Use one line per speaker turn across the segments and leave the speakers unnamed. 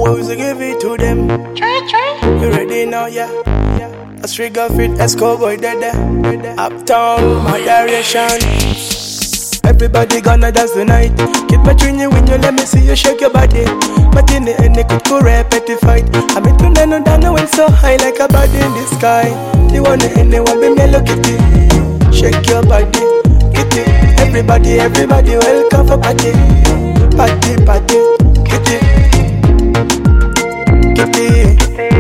always give it to them. You ready now, yeah? A trigger fit, Escobar, dead. Uptown, my direction. Everybody gonna dance tonight. Keep my tune when you let me see you shake your body. But in the end, they could go repetitive fight. I'm into none down the wind so high like a bird in the sky. The one in the one be me look at it. Shake your body, get it. Everybody, welcome for party. Party, get it. Get it.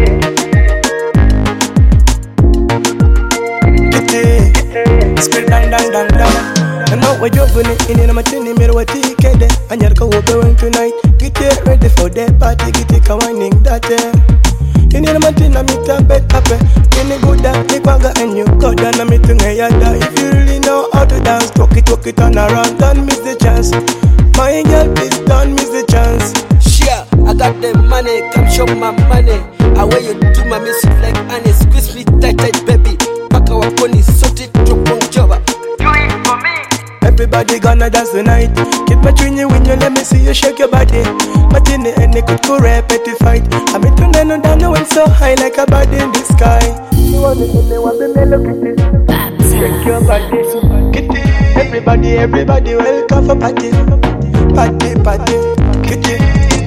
Get it. Spirit down. I know what you're doing in a matini mirror what you get there. And you're going tonight. Get it ready for the party, get it kawaining that in a matina meet a bed up. In a good that take waga and you got down a meeting a yada. If you really know how to dance, talk it on around, don't miss the chance. My girl, please don't miss the chance.
Sure, I got the money, come show my money. I wear you do my music like Annie. Squeeze me tight, baby. Back our pony, sort it, drop on job. Do it for me.
Everybody gonna dance tonight. Keep my tune when you let me see you shake your body. But in the end, they could go repetitive fight. I'm into none down the wind so high like a bird in the sky. You want it in the one, be me look at it. Shake your body, get it. Everybody, welcome for party. Party, get it.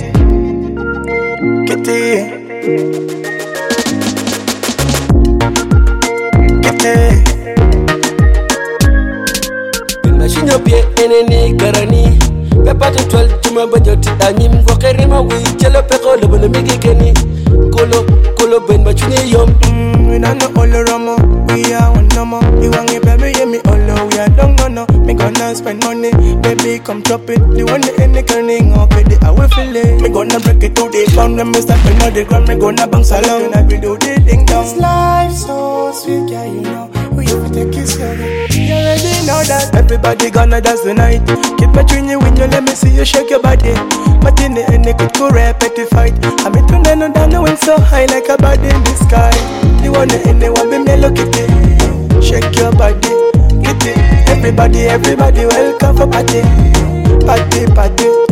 Get it. Get it.
Machine up here, any garani. Pepper to 12 to my budget. Anim, Wakarima, we jello peco, the big kenny. Colo, Ben, machine yum.
We don't know all the rama. We are one number. You want me, baby, yeah, me all over. We are don't know. Me gonna spend money. Baby, come chop it. The one in the turning okay, I will feel it. Me gonna break it to the ground. When me start on the ground, me gonna bounce along. I will do the thing down. This life so sweet, yeah, you know. We have to take it slowly. You already know that. Everybody gonna dance tonight. Keep my tune when you let me see you shake your body. But in the end, they could go repetitive fight. I'm into none down the wind so high like a bird in the sky. The one in the one be me look at it. Shake your body, get it. Everybody, welcome for party. Party.